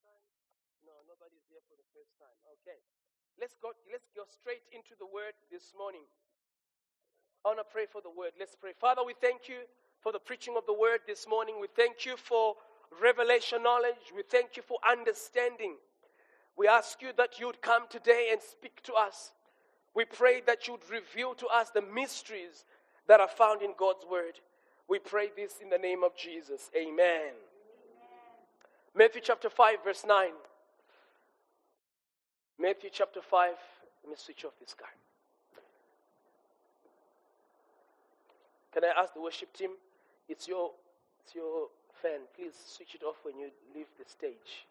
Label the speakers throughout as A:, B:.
A: No, nobody's here for the first time. Okay. Let's go straight into the word this morning. I want to pray for the word. Let's pray. Father, we thank you for the preaching of the word this morning. We thank you for revelation knowledge. We thank you for understanding. We ask you that you would come today and speak to us. We pray that you would reveal to us the mysteries that are found in God's word. We pray this in the name of Jesus. Amen. Matthew chapter 5, verse 9. Matthew chapter 5. Let me switch off this guy. Can I ask the worship team? It's your fan. Please switch it off when you leave the stage.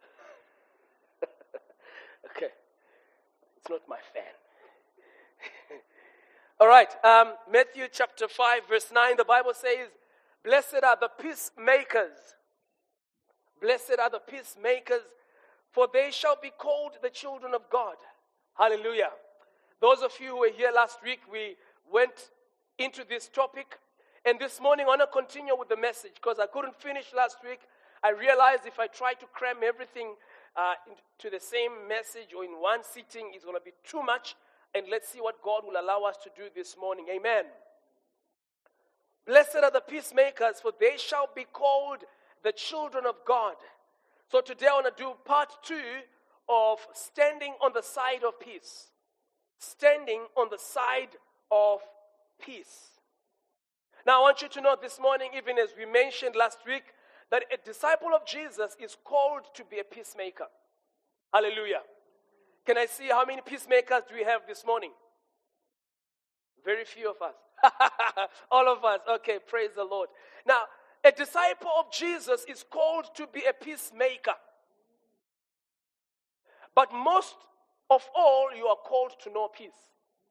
A: Okay. It's not my fan. All right. Matthew chapter 5, verse 9. The Bible says, "Blessed are the peacemakers. Blessed are the peacemakers, for they shall be called the children of God." Hallelujah. Those of you who were here last week, we went into this topic. And this morning, I want to continue with the message because I couldn't finish last week. I realized if I try to cram everything into the same message or in one sitting, it's going to be too much. And let's see what God will allow us to do this morning. Amen. Blessed are the peacemakers, for they shall be called the children of God. So today I want to do part 2 of standing on the side of peace. Standing on the side of peace. Now I want you to know this morning, even as we mentioned last week, that a disciple of Jesus is called to be a peacemaker. Hallelujah. Can I see how many peacemakers do we have this morning? Very few of us. All of us. Okay, praise the Lord. Now, a disciple of Jesus is called to be a peacemaker. But most of all, you are called to know peace.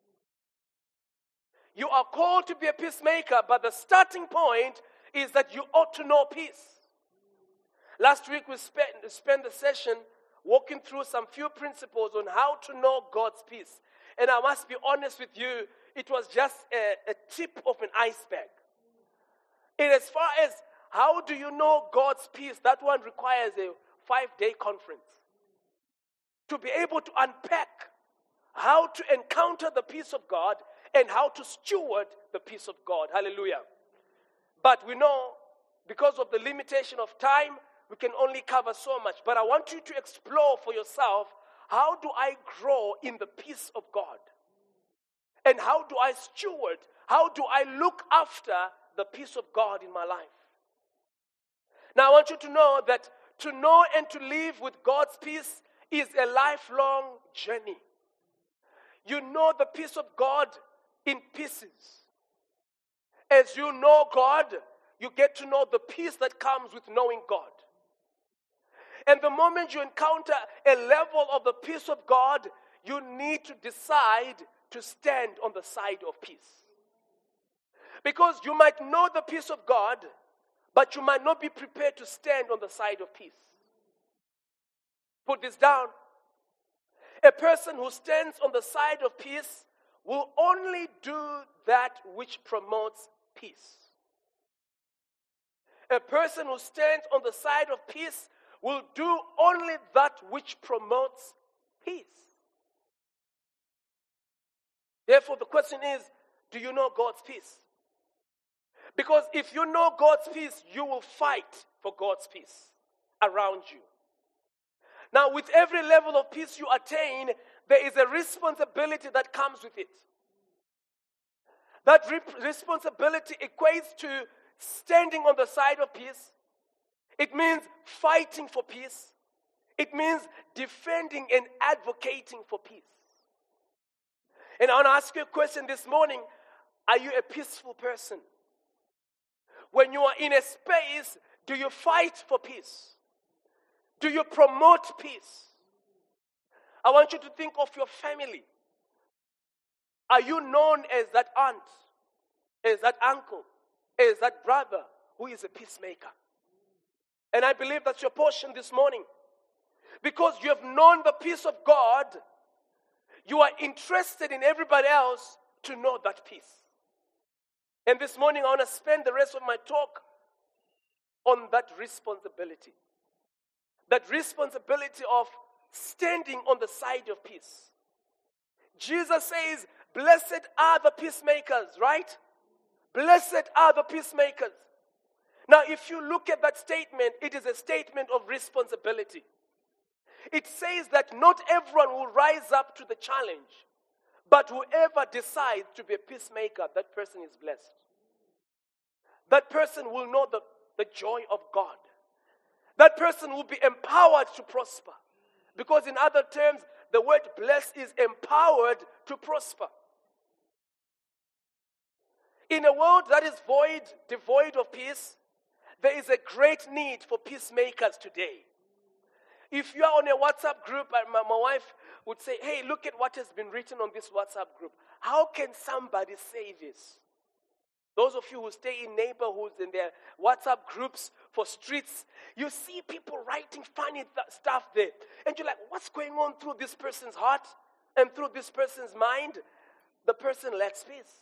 A: You are called to be a peacemaker, but the starting point is that you ought to know peace. Last week we spent the session walking through some few principles on how to know God's peace. And I must be honest with you, it was just a tip of an iceberg. And as far as how do you know God's peace, that one requires a 5-day conference. To be able to unpack how to encounter the peace of God and how to steward the peace of God. Hallelujah. But we know, because of the limitation of time, we can only cover so much. But I want you to explore for yourself, how do I grow in the peace of God? And how do I steward? How do I look after the peace of God in my life? Now I want you to know that to know and to live with God's peace is a lifelong journey. You know the peace of God in pieces. As you know God, you get to know the peace that comes with knowing God. And the moment you encounter a level of the peace of God, you need to decide to stand on the side of peace. Because you might know the peace of God, but you might not be prepared to stand on the side of peace. Put this down. A person who stands on the side of peace will only do that which promotes peace. A person who stands on the side of peace will do only that which promotes peace. Therefore, the question is, do you know God's peace? Because if you know God's peace, you will fight for God's peace around you. Now, with every level of peace you attain, there is a responsibility that comes with it. That responsibility equates to standing on the side of peace. It means fighting for peace. It means defending and advocating for peace. And I want to ask you a question this morning. Are you a peaceful person? When you are in a space, do you fight for peace? Do you promote peace? I want you to think of your family. Are you known as that aunt, as that uncle, as that brother who is a peacemaker? And I believe that's your portion this morning. Because you have known the peace of God, you are interested in everybody else to know that peace. And this morning I want to spend the rest of my talk on that responsibility. that responsibility of standing on the side of peace. Jesus says, blessed are the peacemakers, right? Blessed are the peacemakers. Now, if you look at that statement, it is a statement of responsibility. It says that not everyone will rise up to the challenge, but whoever decides to be a peacemaker, that person is blessed. That person will know the joy of God. That person will be empowered to prosper. Because in other terms, the word blessed is empowered to prosper. In a world that is devoid of peace, there is a great need for peacemakers today. If you are on a WhatsApp group, my wife would say, hey, look at what has been written on this WhatsApp group. How can somebody say this? Those of you who stay in neighborhoods and their WhatsApp groups for streets, you see people writing funny stuff there. And you're like, what's going on through this person's heart and through this person's mind? The person lacks peace.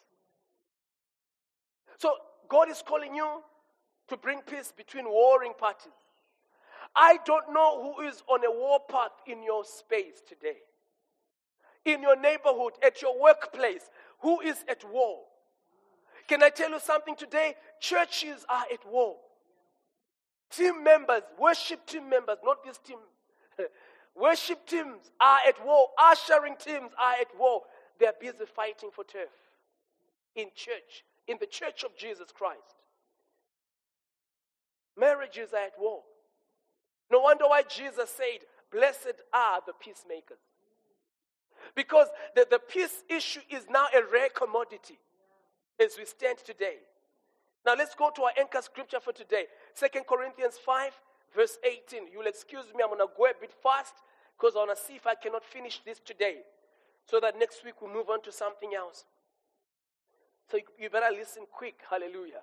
A: So God is calling you to bring peace between warring parties. I don't know who is on a war path in your space today. In your neighborhood, at your workplace, who is at war? Can I tell you something today? Churches are at war. Team members, worship team members, not this team. Worship teams are at war. Ushering teams are at war. They are busy fighting for turf. In church, in the church of Jesus Christ. Marriages are at war. No wonder why Jesus said, blessed are the peacemakers. Because the peace issue is now a rare commodity as we stand today. Now let's go to our anchor scripture for today. 2 Corinthians 5, verse 18. You'll excuse me, I'm going to go a bit fast because I want to see if I cannot finish this today. So that next week we'll move on to something else. So you better listen quick. Hallelujah.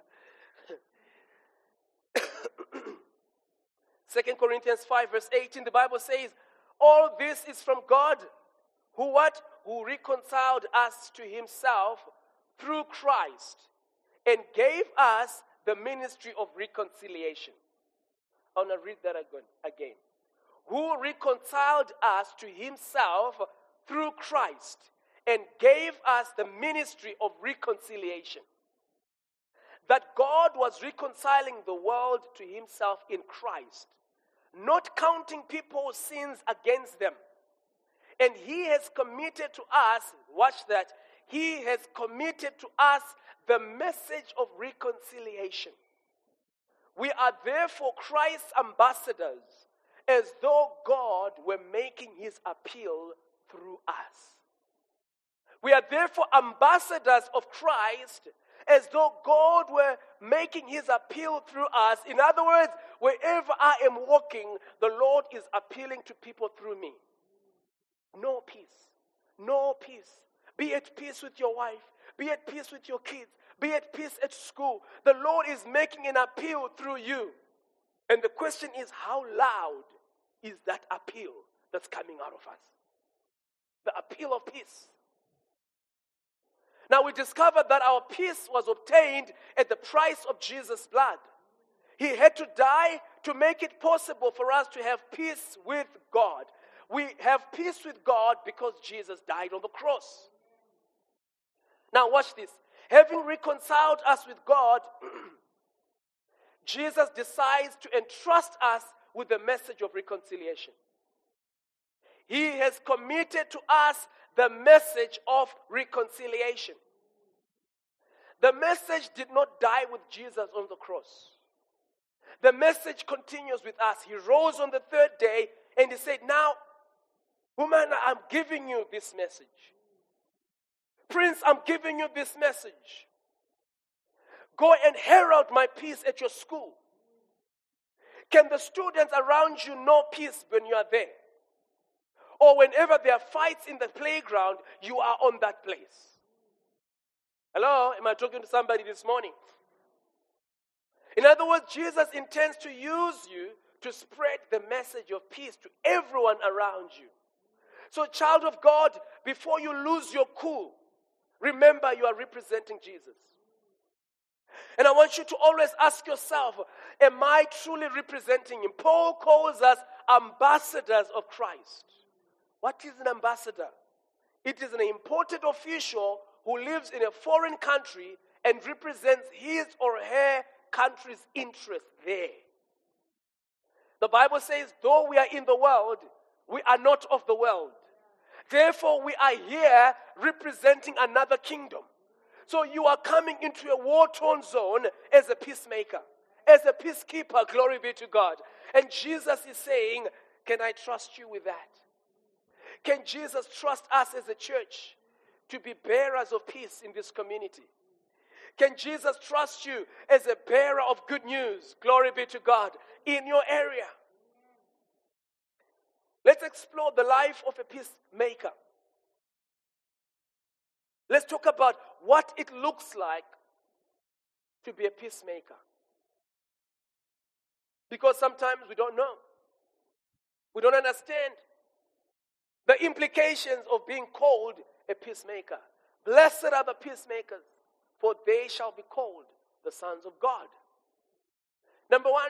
A: 2 Corinthians 5, verse 18, the Bible says, all this is from God, who what? Who reconciled us to himself through Christ and gave us the ministry of reconciliation. I want to read that again. Who reconciled us to himself through Christ and gave us the ministry of reconciliation. That God was reconciling the world to himself in Christ, not counting people's sins against them. And he has committed to us, watch that, he has committed to us the message of reconciliation. We are therefore Christ's ambassadors, as though God were making his appeal through us. We are therefore ambassadors of Christ, as though God were making his appeal through us. In other words, wherever I am walking, the Lord is appealing to people through me. No peace. No peace. Be at peace with your wife. Be at peace with your kids. Be at peace at school. The Lord is making an appeal through you. And the question is, how loud is that appeal that's coming out of us? The appeal of peace. Now we discovered that our peace was obtained at the price of Jesus' blood. He had to die to make it possible for us to have peace with God. We have peace with God because Jesus died on the cross. Now watch this. Having reconciled us with God, Jesus decides to entrust us with the message of reconciliation. He has committed to us the message of reconciliation. The message did not die with Jesus on the cross. The message continues with us. He rose on the third day and he said, now, woman, I'm giving you this message. Prince, I'm giving you this message. Go and herald my peace at your school. Can the students around you know peace when you are there? Or whenever there are fights in the playground, you are on that place. Hello? Am I talking to somebody this morning? In other words, Jesus intends to use you to spread the message of peace to everyone around you. So, child of God, before you lose your cool, remember you are representing Jesus. And I want you to always ask yourself, am I truly representing him? Paul calls us ambassadors of Christ. What is an ambassador? It is an imported official who lives in a foreign country and represents his or her country's interest there. The Bible says, though we are in the world, we are not of the world. Therefore, we are here representing another kingdom. So you are coming into a war-torn zone as a peacemaker, as a peacekeeper, glory be to God. And Jesus is saying, can I trust you with that? Can Jesus trust us as a church to be bearers of peace in this community? Can Jesus trust you as a bearer of good news, glory be to God, in your area? Let's explore the life of a peacemaker. Let's talk about what it looks like to be a peacemaker. Because sometimes we don't know. We don't understand the implications of being called a peacemaker. Blessed are the peacemakers, for they shall be called the sons of God. Number one,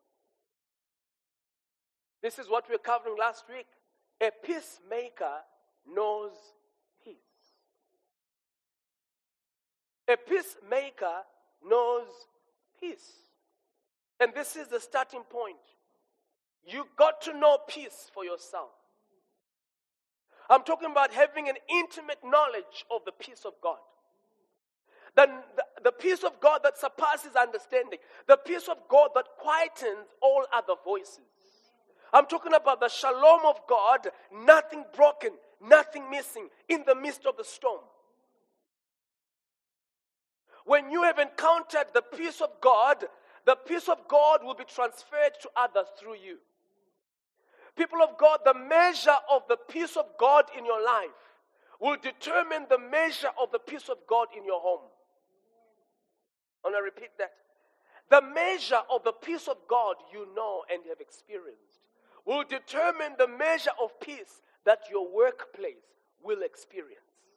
A: this is what we were covering last week. A peacemaker knows peace. A peacemaker knows peace. And this is the starting point. You got to know peace for yourself. I'm talking about having an intimate knowledge of the peace of God. The peace of God that surpasses understanding. The peace of God that quietens all other voices. I'm talking about the shalom of God, nothing broken, nothing missing in the midst of the storm. When you have encountered the peace of God will be transferred to others through you. People of God, the measure of the peace of God in your life will determine the measure of the peace of God in your home. I want to repeat that. The measure of the peace of God you know and have experienced will determine the measure of peace that your workplace will experience.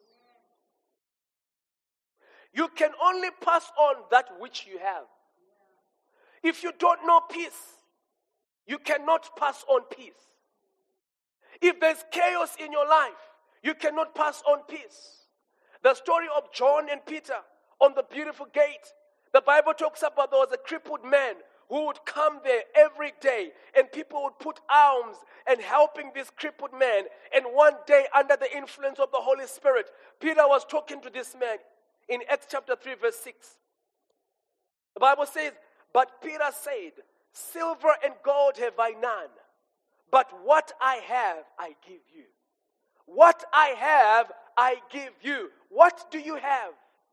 A: You can only pass on that which you have. If you don't know peace, you cannot pass on peace. If there's chaos in your life, you cannot pass on peace. The story of John and Peter on the beautiful gate, the Bible talks about there was a crippled man who would come there every day, and people would put alms and helping this crippled man. And one day, under the influence of the Holy Spirit, Peter was talking to this man in Acts chapter 3 verse 6. The Bible says, but Peter said, silver and gold have I none, but what I have I give you. What I have I give you. What do you have?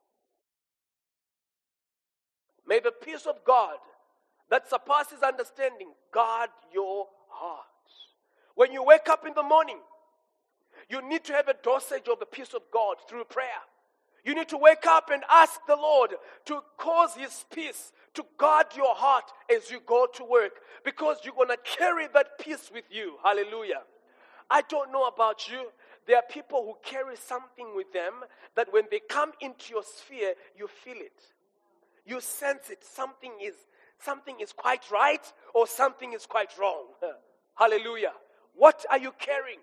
A: May the peace of God that surpasses understanding guard your heart. When you wake up in the morning, you need to have a dosage of the peace of God through prayer. You need to wake up and ask the Lord to cause His peace to guard your heart as you go to work, because you're going to carry that peace with you. Hallelujah. I don't know about you. There are people who carry something with them that when they come into your sphere, you feel it. You sense it. Something is quite right or something is quite wrong. Hallelujah. What are you carrying?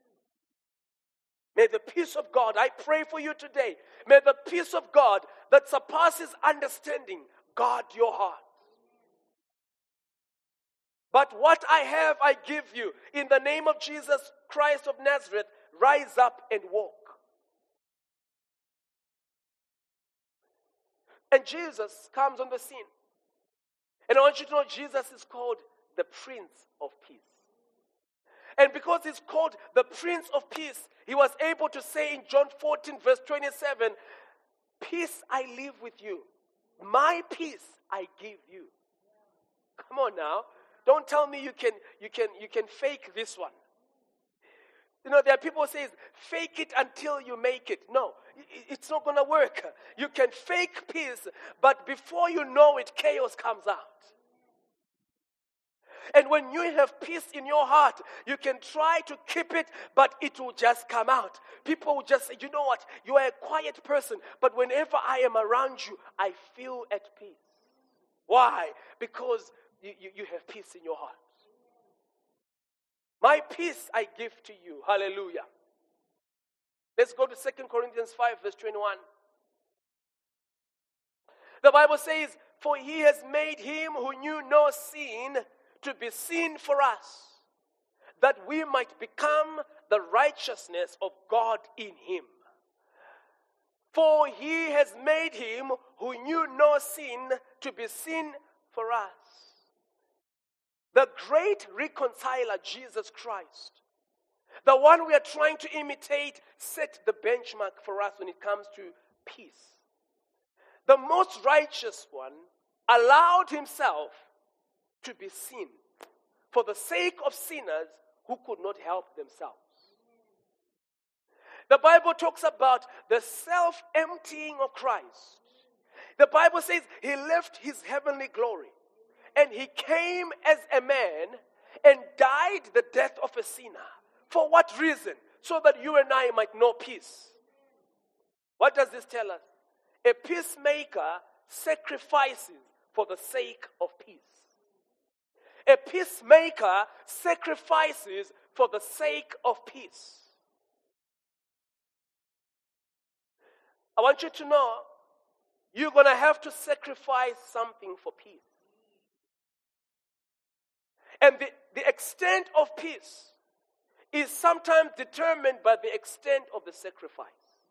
A: May the peace of God, I pray for you today, may the peace of God that surpasses understanding guard your heart. But what I have, I give you. In the name of Jesus Christ of Nazareth, rise up and walk. And Jesus comes on the scene. And I want you to know Jesus is called the Prince of Peace. And because he's called the Prince of Peace, he was able to say in John 14 verse 27, peace I leave with you. My peace I give you. Come on now. Don't tell me you can fake this one. You know, there are people who say, fake it until you make it. No, it's not going to work. You can fake peace, but before you know it, chaos comes out. And when you have peace in your heart, you can try to keep it, but it will just come out. People will just say, you know what, you are a quiet person, but whenever I am around you, I feel at peace. Why? Because you have peace in your heart. My peace I give to you. Hallelujah. Let's go to 2 Corinthians 5, verse 21. The Bible says, for he has made him who knew no sin to be sin for us, that we might become the righteousness of God in him. For he has made him who knew no sin to be sin for us. The great reconciler, Jesus Christ, the one we are trying to imitate, set the benchmark for us when it comes to peace. The most righteous one allowed himself to be sin for the sake of sinners who could not help themselves. The Bible talks about the self-emptying of Christ. The Bible says he left his heavenly glory and he came as a man and died the death of a sinner. For what reason? So that you and I might know peace. What does this tell us? A peacemaker sacrifices for the sake of peace. A peacemaker sacrifices for the sake of peace. I want you to know you're going to have to sacrifice something for peace. And the extent of peace is sometimes determined by the extent of the sacrifice.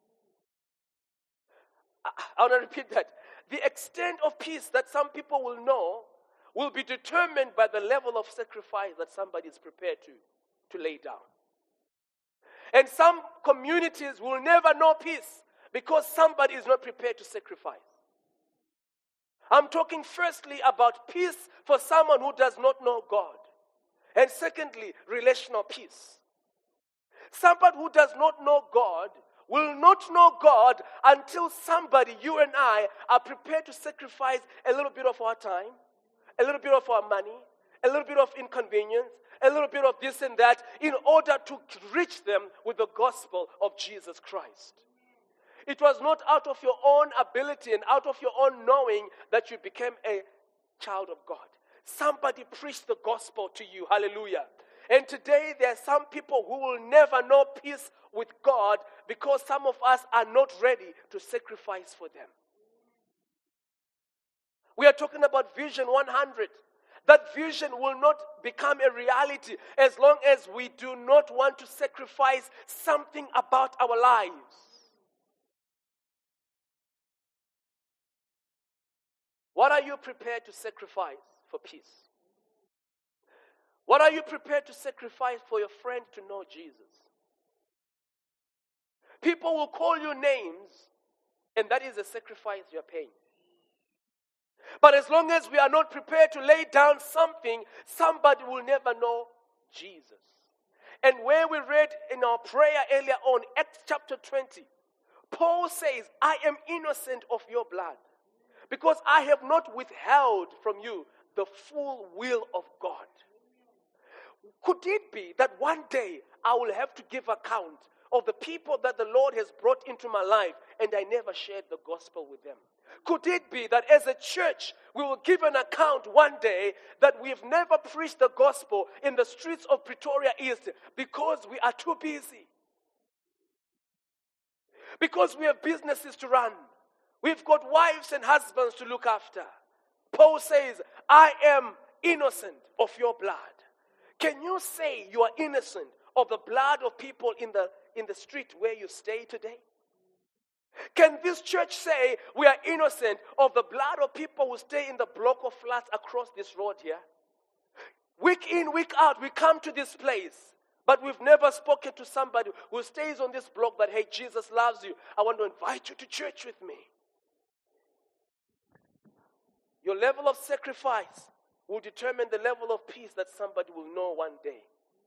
A: I want to repeat that. The extent of peace that some people will know will be determined by the level of sacrifice that somebody is prepared to lay down. And some communities will never know peace because somebody is not prepared to sacrifice. I'm talking firstly about peace for someone who does not know God. And secondly, relational peace. Somebody who does not know God will not know God until somebody, you and I, are prepared to sacrifice a little bit of our time, a little bit of our money, a little bit of inconvenience, a little bit of this and that, in order to reach them with the gospel of Jesus Christ. It was not out of your own ability and out of your own knowing that you became a child of God. Somebody preached the gospel to you. Hallelujah. And today there are some people who will never know peace with God because some of us are not ready to sacrifice for them. We are talking about Vision 100. That vision will not become a reality as long as we do not want to sacrifice something about our lives. What are you prepared to sacrifice for peace? What are you prepared to sacrifice for your friend to know Jesus? People will call you names, and that is a sacrifice you're paying. But as long as we are not prepared to lay down something, somebody will never know Jesus. And where we read in our prayer earlier on, Acts chapter 20, Paul says, I am innocent of your blood, because I have not withheld from you the full will of God. Could it be that one day I will have to give account of the people that the Lord has brought into my life and I never shared the gospel with them? Could it be that as a church we will give an account one day that we have never preached the gospel in the streets of Pretoria East because we are too busy? Because we have businesses to run. We've got wives and husbands to look after. Paul says, I am innocent of your blood. Can you say you are innocent of the blood of people in the street where you stay today? Can this church say we are innocent of the blood of people who stay in the block of flats across this road here? Week in, week out, we come to this place, but we've never spoken to somebody who stays on this block that, hey, Jesus loves you. I want to invite you to church with me. Your level of sacrifice will determine the level of peace that somebody will know one day.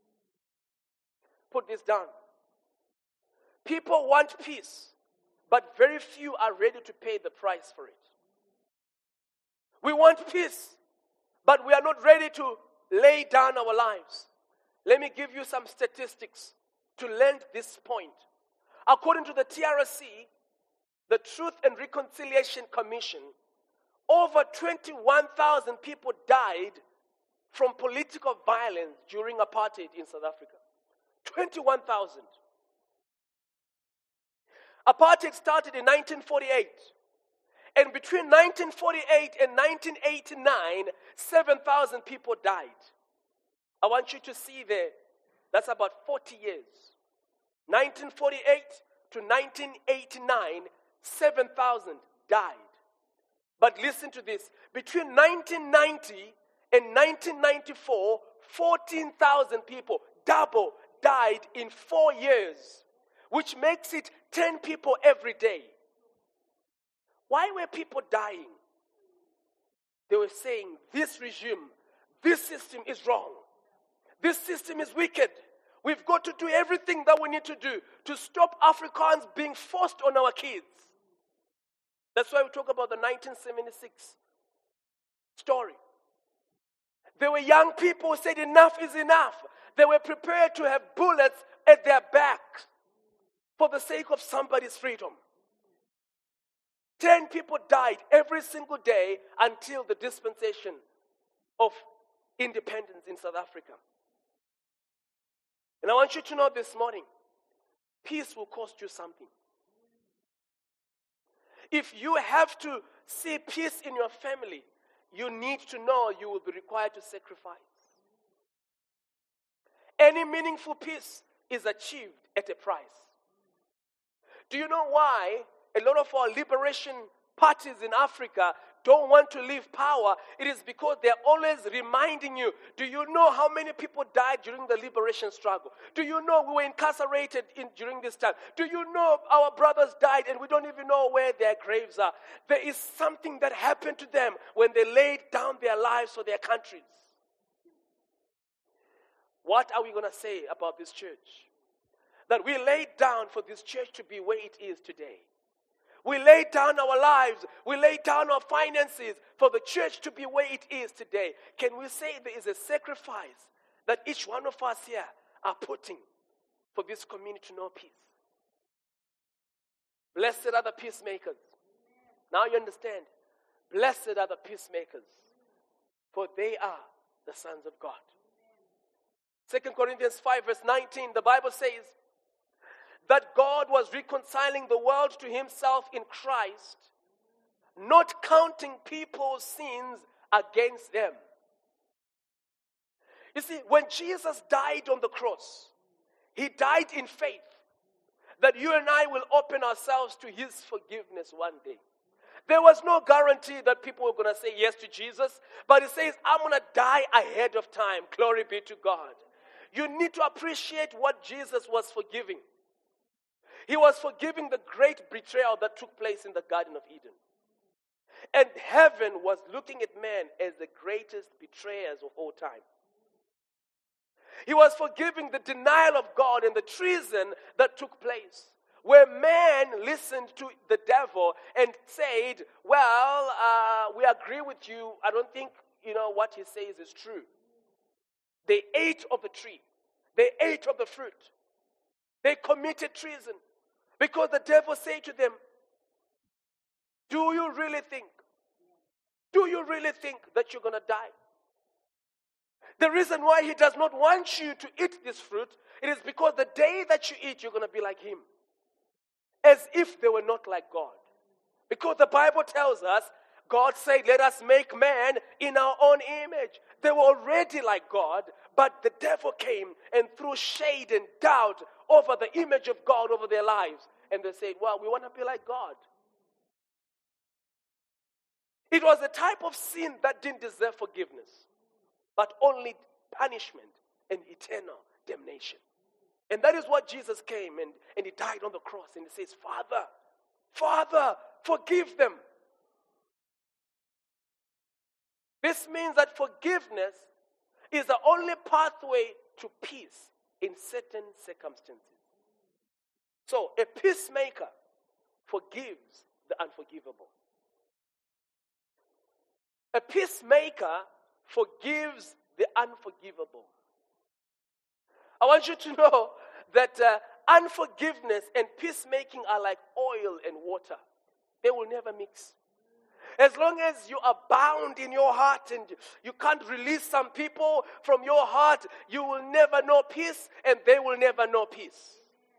A: Put this down. People want peace, but very few are ready to pay the price for it. We want peace, but we are not ready to lay down our lives. Let me give you some statistics to lend this point. According to the TRC, the Truth and Reconciliation Commission, over 21,000 people died from political violence during apartheid in South Africa. 21,000. Apartheid started in 1948. And between 1948 and 1989, 7,000 people died. I want you to see there, that's about 40 years. 1948 to 1989, 7,000 died. But listen to this. Between 1990 and 1994, 14,000 people, double, died in 4 years, which makes it 10 people every day. Why were people dying? They were saying, this regime, this system is wrong. This system is wicked. We've got to do everything that we need to do to stop Afrikaans being forced on our kids. That's why we talk about the 1976 story. There were young people who said enough is enough. They were prepared to have bullets at their backs for the sake of somebody's freedom. 10 people died every single day until the dispensation of independence in South Africa. And I want you to know this morning, peace will cost you something. If you have to see peace in your family, you need to know you will be required to sacrifice. Any meaningful peace is achieved at a price. Do you know why a lot of our liberation parties in Africa don't want to leave power? It is because they're always reminding you, do you know how many people died during the liberation struggle? Do you know we were incarcerated during this time? Do you know our brothers died and we don't even know where their graves are? There is something that happened to them when they laid down their lives for their countries. What are we going to say about this church? That we laid down for this church to be where it is today. We laid down our lives. We laid down our finances for the church to be where it is today. Can we say there is a sacrifice that each one of us here are putting for this community to know peace? Blessed are the peacemakers. Now you understand. Blessed are the peacemakers, for they are the sons of God. 2 Corinthians 5 verse 19, the Bible says that God was reconciling the world to himself in Christ, not counting people's sins against them. You see, when Jesus died on the cross, he died in faith that you and I will open ourselves to his forgiveness one day. There was no guarantee that people were going to say yes to Jesus, but he says, I'm going to die ahead of time. Glory be to God. You need to appreciate what Jesus was forgiving. He was forgiving the great betrayal that took place in the Garden of Eden. And heaven was looking at man as the greatest betrayers of all time. He was forgiving the denial of God and the treason that took place, where man listened to the devil and said, well, we agree with you. I don't think, what he says is true. They ate of the tree. They ate of the fruit. They committed treason. Because the devil said to them, do you really think that you're going to die? The reason why he does not want you to eat this fruit, it is because the day that you eat, you're going to be like him. As if they were not like God. Because the Bible tells us, God said, let us make man in our own image. They were already like God, but the devil came and threw shade and doubt over the image of God over their lives. And they said, well, we want to be like God. It was a type of sin that didn't deserve forgiveness, but only punishment and eternal damnation. And that is what Jesus came and he died on the cross. And he says, Father, forgive them. This means that forgiveness is the only pathway to peace in certain circumstances. So a peacemaker forgives the unforgivable. A peacemaker forgives the unforgivable. I want you to know that unforgiveness and peacemaking are like oil and water. They will never mix. As long as you are bound in your heart and you can't release some people from your heart, you will never know peace and they will never know peace.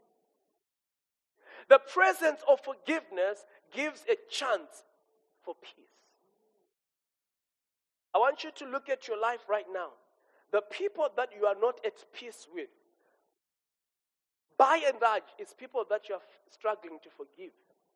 A: The presence of forgiveness gives a chance for peace. I want you to look at your life right now. The people that you are not at peace with, by and large, is people that you are struggling to forgive.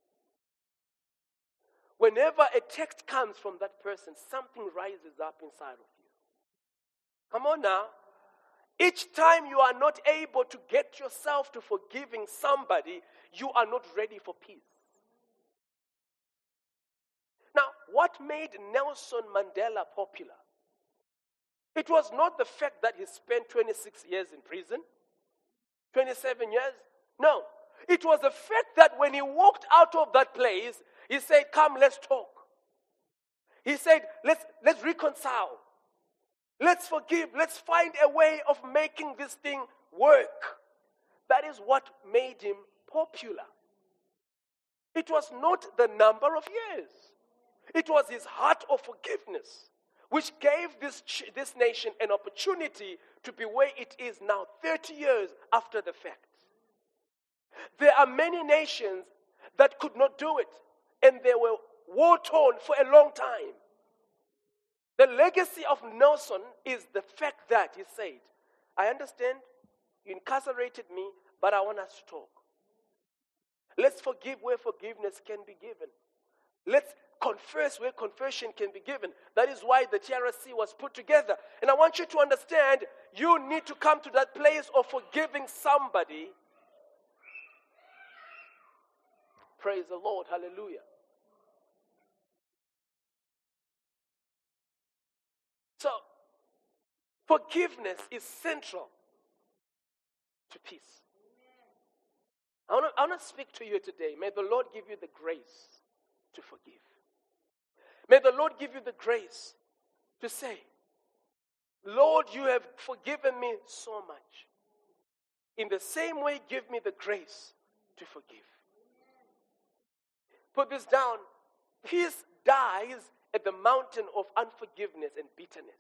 A: Whenever a text comes from that person, something rises up inside of you. Come on now. Each time you are not able to get yourself to forgiving somebody, you are not ready for peace. Now, what made Nelson Mandela popular? It was not the fact that he spent 26 years in prison, 27 years. No. It was the fact that when he walked out of that place, he said, come, let's talk. He said, let's reconcile. Let's forgive. Let's find a way of making this thing work. That is what made him popular. It was not the number of years. It was his heart of forgiveness, which gave this nation an opportunity to be where it is now, 30 years after the fact. There are many nations that could not do it, and they were war-torn for a long time. The legacy of Nelson is the fact that he said, I understand you incarcerated me, but I want us to talk. Let's forgive where forgiveness can be given. Let's confess where confession can be given. That is why the TRC was put together. And I want you to understand, you need to come to that place of forgiving somebody. Praise the Lord. Hallelujah. So, forgiveness is central to peace. I want to speak to you today. May the Lord give you the grace to forgive. May the Lord give you the grace to say, Lord, you have forgiven me so much. In the same way, give me the grace to forgive. Put this down. Peace dies at the mountain of unforgiveness and bitterness.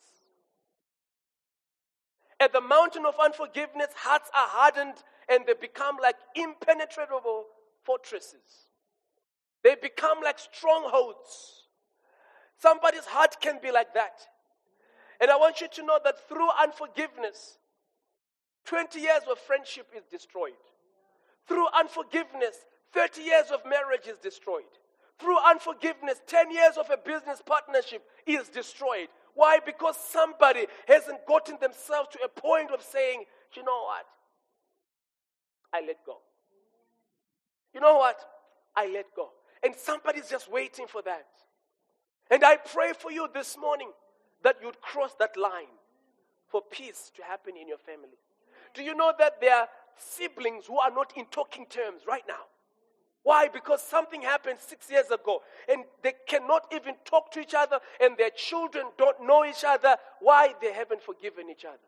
A: At the mountain of unforgiveness, hearts are hardened and they become like impenetrable fortresses. They become like strongholds. Somebody's heart can be like that. And I want you to know that through unforgiveness, 20 years of friendship is destroyed. Through unforgiveness, 30 years of marriage is destroyed. Through unforgiveness, 10 years of a business partnership is destroyed. Why? Because somebody hasn't gotten themselves to a point of saying, you know what? I let go. You know what? I let go. And somebody's just waiting for that. And I pray for you this morning that you'd cross that line for peace to happen in your family. Do you know that there are siblings who are not in talking terms right now? Why? Because something happened 6 years ago and they cannot even talk to each other and their children don't know each other. Why? They haven't forgiven each other.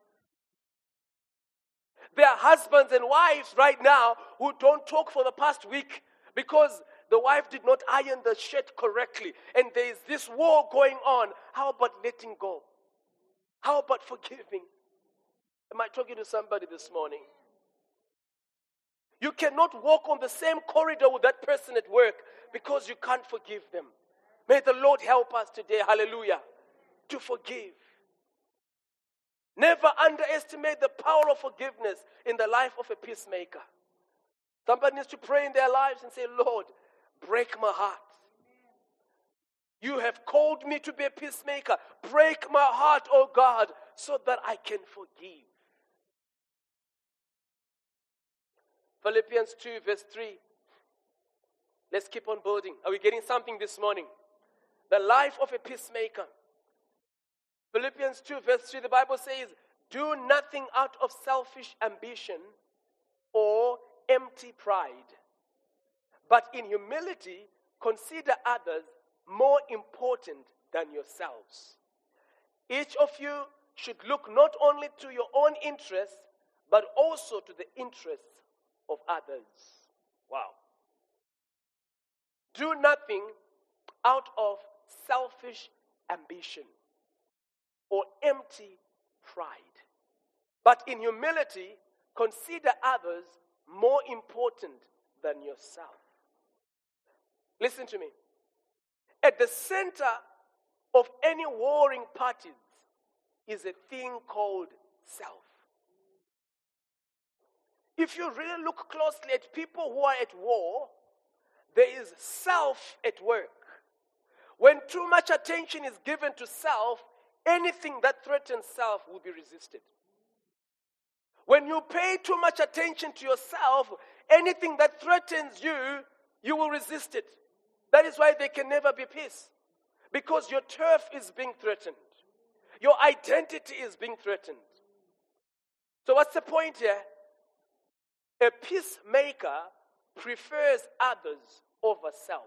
A: There are husbands and wives right now who don't talk for the past week because the wife did not iron the shirt correctly and there is this war going on. How about letting go? How about forgiving? Am I talking to somebody this morning? You cannot walk on the same corridor with that person at work because you can't forgive them. May the Lord help us today, hallelujah, to forgive. Never underestimate the power of forgiveness in the life of a peacemaker. Somebody needs to pray in their lives and say, Lord, break my heart. You have called me to be a peacemaker. Break my heart, oh God, so that I can forgive. Philippians 2 verse 3. Let's keep on building. Are we getting something this morning? The life of a peacemaker. Philippians 2 verse 3, the Bible says, do nothing out of selfish ambition or empty pride, but in humility consider others more important than yourselves. Each of you should look not only to your own interests, but also to the interests of others. Wow. Do nothing out of selfish ambition or empty pride, but in humility, consider others more important than yourself. Listen to me. At the center of any warring parties is a thing called self. If you really look closely at people who are at war, there is self at work. When too much attention is given to self, anything that threatens self will be resisted. When you pay too much attention to yourself, anything that threatens you, you will resist it. That is why there can never be peace. Because your turf is being threatened. Your identity is being threatened. So what's the point here? A peacemaker prefers others over self.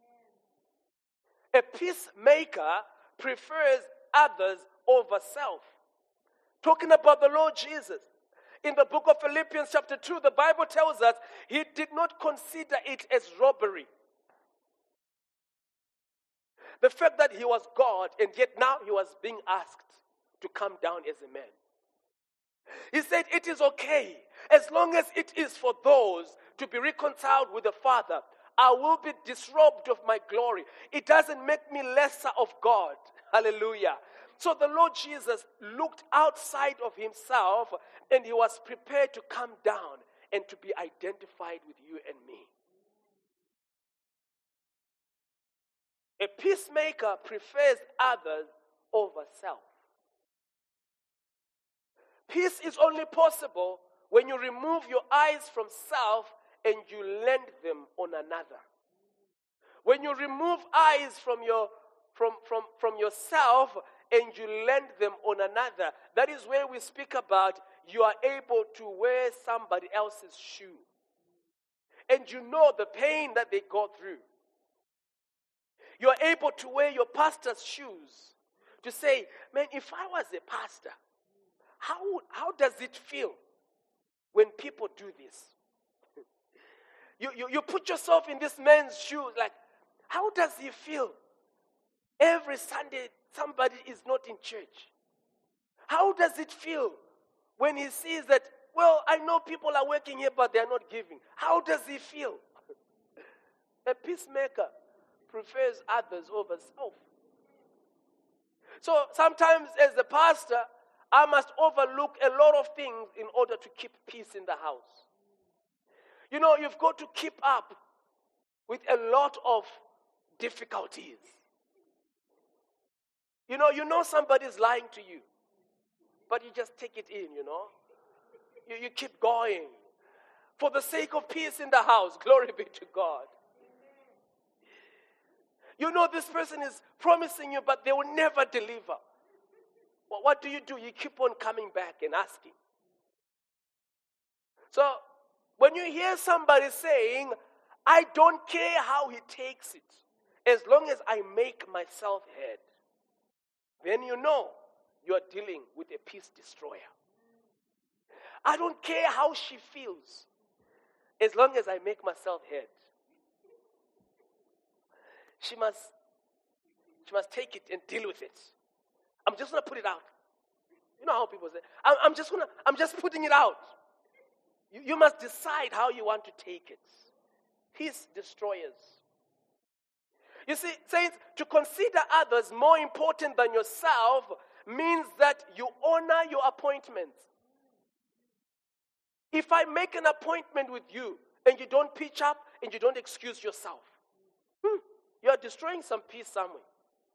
A: A peacemaker prefers others over self. Talking about the Lord Jesus. In the book of Philippians chapter 2, the Bible tells us he did not consider it as robbery. The fact that he was God and yet now he was being asked to come down as a man. He said it is okay as long as it is for those to be reconciled with the Father. I will be disrobed of my glory. It doesn't make me lesser of God. Hallelujah. So the Lord Jesus looked outside of himself and he was prepared to come down and to be identified with you and me. A peacemaker prefers others over self. Peace is only possible when you remove your eyes from self and you lend them on another. When you remove eyes from yourself and you lend them on another, that is where we speak about you are able to wear somebody else's shoe. And you know the pain that they go through. You are able to wear your pastor's shoes to say, man, if I was a pastor, how does it feel when people do this? You put yourself in this man's shoes, like, how does he feel? Every Sunday, somebody is not in church. How does it feel when he sees that, well, I know people are working here, but they're not giving? How does he feel? A peacemaker prefers others over self. So sometimes as a pastor, I must overlook a lot of things in order to keep peace in the house. You know, you've got to keep up with a lot of difficulties. You know somebody's lying to you, but you just take it in, You keep going. For the sake of peace in the house, glory be to God. You know this person is promising you, but they will never deliver. Well, what do? You keep on coming back and asking. So, when you hear somebody saying, I don't care how he takes it, as long as I make myself heard, then you know you are dealing with a peace destroyer. I don't care how she feels, as long as I make myself heard. She must take it and deal with it. I'm just going to put it out. You know how people say, I'm just putting it out. You must decide how you want to take it. Peace destroyers. You see, saints, to consider others more important than yourself means that you honor your appointments. If I make an appointment with you and you don't pitch up and you don't excuse yourself, you are destroying some peace somewhere.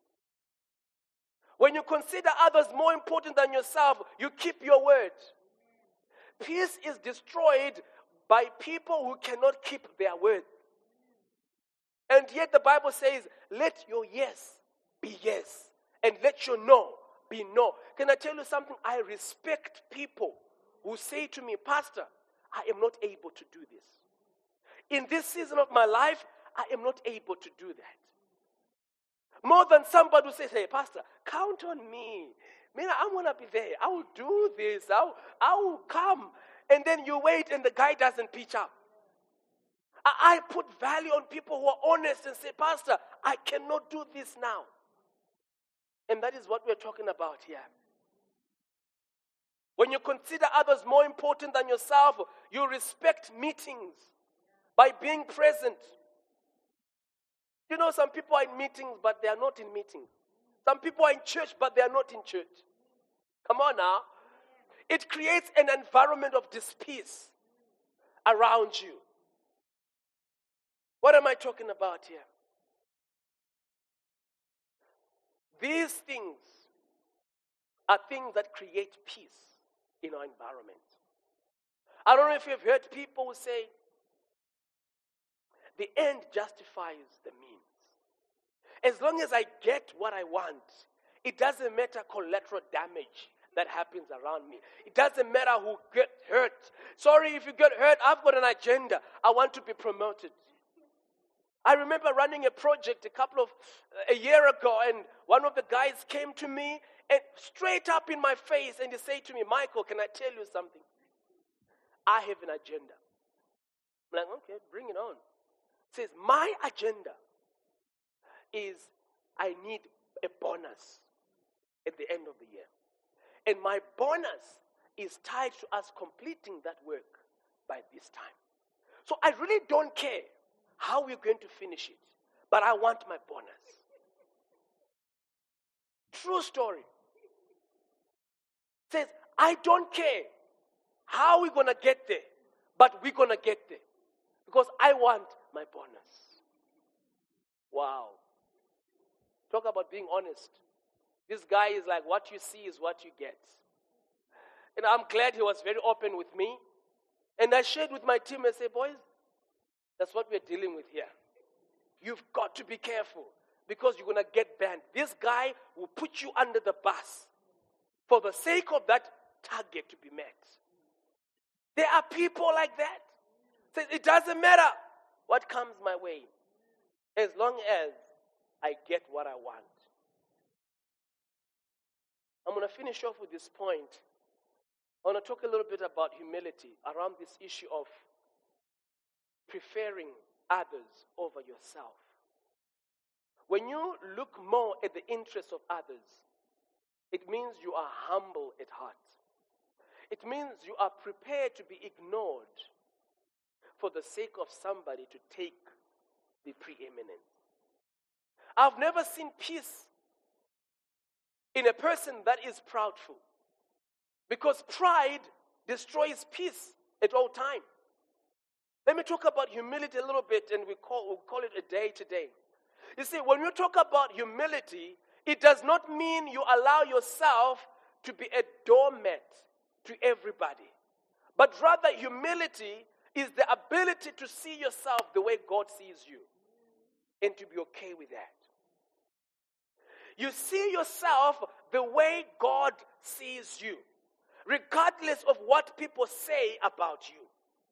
A: When you consider others more important than yourself, you keep your word. Peace is destroyed by people who cannot keep their word. And yet the Bible says, let your yes be yes, and let your no be no. Can I tell you something? I respect people who say to me, Pastor, I am not able to do this. In this season of my life, I am not able to do that. More than somebody who says, hey, Pastor, count on me. Man, I want to be there. I will do this. I will come. And then you wait and the guy doesn't pitch up. I put value on people who are honest and say, Pastor, I cannot do this now. And that is what we're talking about here. When you consider others more important than yourself, you respect meetings by being present. You know, some people are in meetings, but they are not in meetings. Some people are in church, but they are not in church. Come on now. It creates an environment of dispeace around you. What am I talking about here? These things are things that create peace in our environment. I don't know if you've heard people who say, the end justifies the means. As long as I get what I want, it doesn't matter collateral damage that happens around me. It doesn't matter who gets hurt. Sorry if you get hurt, I've got an agenda. I want to be promoted. I remember running a project a year ago, and one of the guys came to me and straight up in my face, and he said to me, Michael, can I tell you something? I have an agenda. I'm like, okay, bring it on. He says, my agenda is I need a bonus at the end of the year. And my bonus is tied to us completing that work by this time. So I really don't care how we're going to finish it, but I want my bonus. True story. Says, I don't care how we're going to get there, but we're going to get there because I want my bonus. Wow. Talk about being honest. This guy is like, what you see is what you get. And I'm glad he was very open with me. And I shared with my team and said, boys, that's what we're dealing with here. You've got to be careful because you're going to get banned. This guy will put you under the bus for the sake of that target to be met. There are people like that. So it doesn't matter what comes my way as long as I get what I want. I'm going to finish off with this point. I want to talk a little bit about humility around this issue of preferring others over yourself. When you look more at the interests of others, it means you are humble at heart. It means you are prepared to be ignored for the sake of somebody to take the preeminence. I've never seen peace in a person that is proudful, because pride destroys peace at all times. Let me talk about humility a little bit, and we'll call it a day today. You see, when you talk about humility, it does not mean you allow yourself to be a doormat to everybody. But rather, humility is the ability to see yourself the way God sees you and to be okay with that. You see yourself the way God sees you, regardless of what people say about you.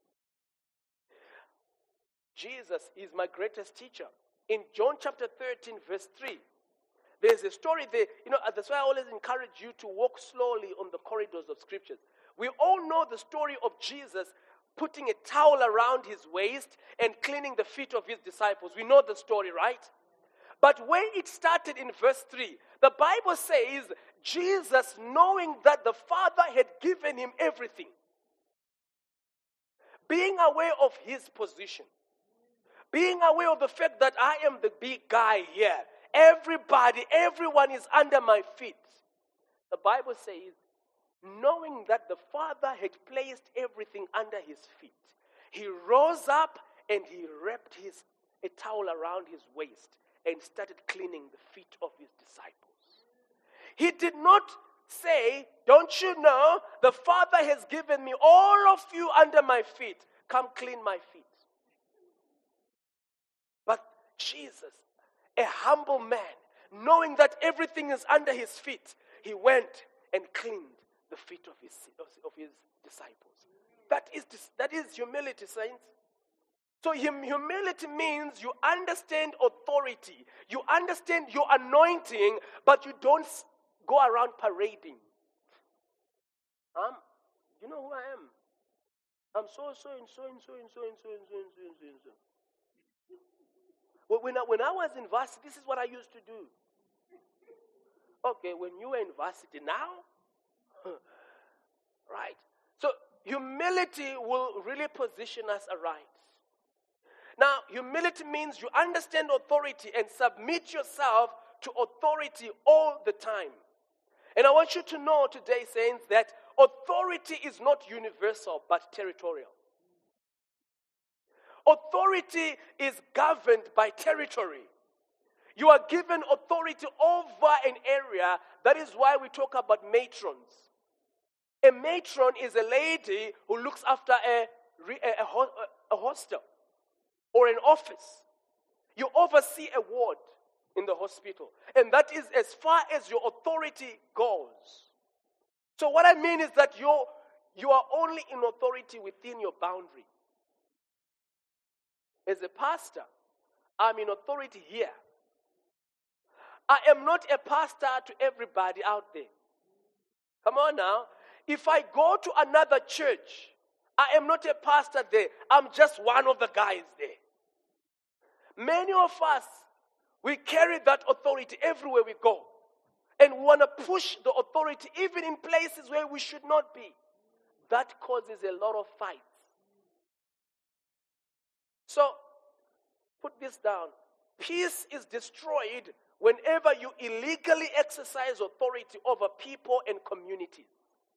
A: Jesus is my greatest teacher. In John chapter 13, verse 3, there's a story there. You know, that's why I always encourage you to walk slowly on the corridors of scriptures. We all know the story of Jesus putting a towel around his waist and cleaning the feet of his disciples. We know the story, right? But when it started in verse 3, the Bible says, Jesus, knowing that the Father had given him everything, being aware of his position, being aware of the fact that I am the big guy here, everyone is under my feet. The Bible says, knowing that the Father had placed everything under his feet, he rose up and he wrapped a towel around his waist and started cleaning the feet of his disciples. He did not say, don't you know, the Father has given me all of you under my feet. Come clean my feet. But Jesus, a humble man, knowing that everything is under his feet, he went and cleaned the feet of his disciples. That is humility, saints. So humility means you understand authority, you understand your anointing, but you don't go around parading. You know who I am? I'm so and so and so and so and so and so and so and so and so and so. Well, when I was in varsity, this is what I used to do. Okay, when you were in varsity now, right? So humility will really position us aright. Now, humility means you understand authority and submit yourself to authority all the time. And I want you to know today, saints, that authority is not universal but territorial. Authority is governed by territory. You are given authority over an area. That is why we talk about matrons. A matron is a lady who looks after a hostel or an office. You oversee a ward in the hospital. And that is as far as your authority goes. So what I mean is that you are only in authority within your boundary. As a pastor, I'm in authority here. I am not a pastor to everybody out there. Come on now. If I go to another church, I am not a pastor there. I'm just one of the guys there. Many of us, we carry that authority everywhere we go. And we want to push the authority even in places where we should not be. That causes a lot of fights. So, put this down. Peace is destroyed whenever you illegally exercise authority over people and communities.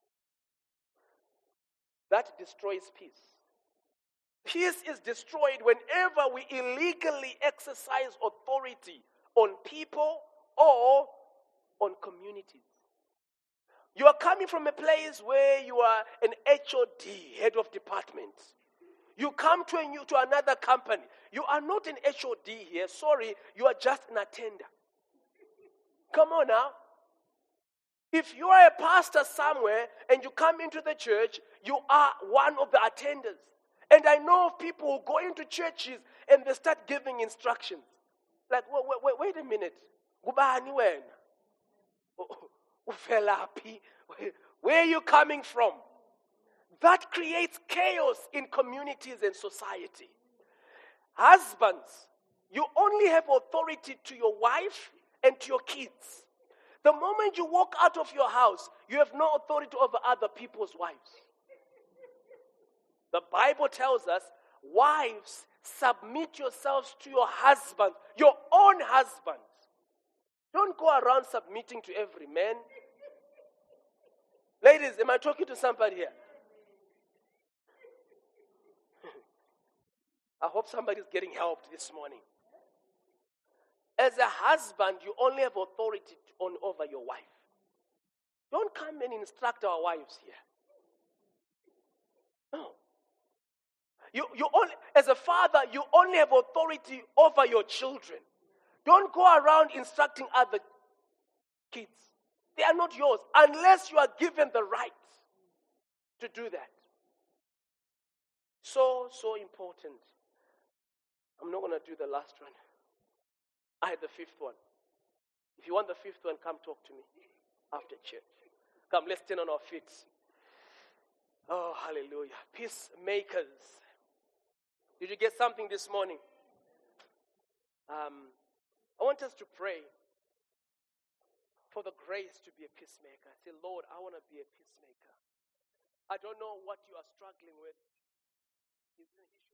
A: That destroys peace. Peace is destroyed whenever we illegally exercise authority on people or on communities. You are coming from a place where you are an HOD, head of department. You come to another company. You are not an HOD here. Sorry, you are just an attender. Come on now. If you are a pastor somewhere and you come into the church, you are one of the attenders. And I know of people who go into churches and they start giving instructions. Like, wait a minute. Gubani wena? Uvelapi? Where are you coming from? That creates chaos in communities and society. Husbands, you only have authority to your wife and to your kids. The moment you walk out of your house, you have no authority over other people's wives. The Bible tells us, wives, submit yourselves to your husband, your own husband. Don't go around submitting to every man. Ladies, am I talking to somebody here? I hope somebody's getting helped this morning. As a husband, you only have authority over your wife. Don't come and instruct our wives here. No. As a father, you only have authority over your children. Don't go around instructing other kids. They are not yours unless you are given the right to do that. So important. I'm not going to do the last one. I had the fifth one. If you want the fifth one, come talk to me after church. Come, let's stand on our feet. Oh, hallelujah. Peacemakers. Did you get something this morning? I want us to pray for the grace to be a peacemaker. Say, Lord, I want to be a peacemaker. I don't know what you are struggling with. Is it an issue?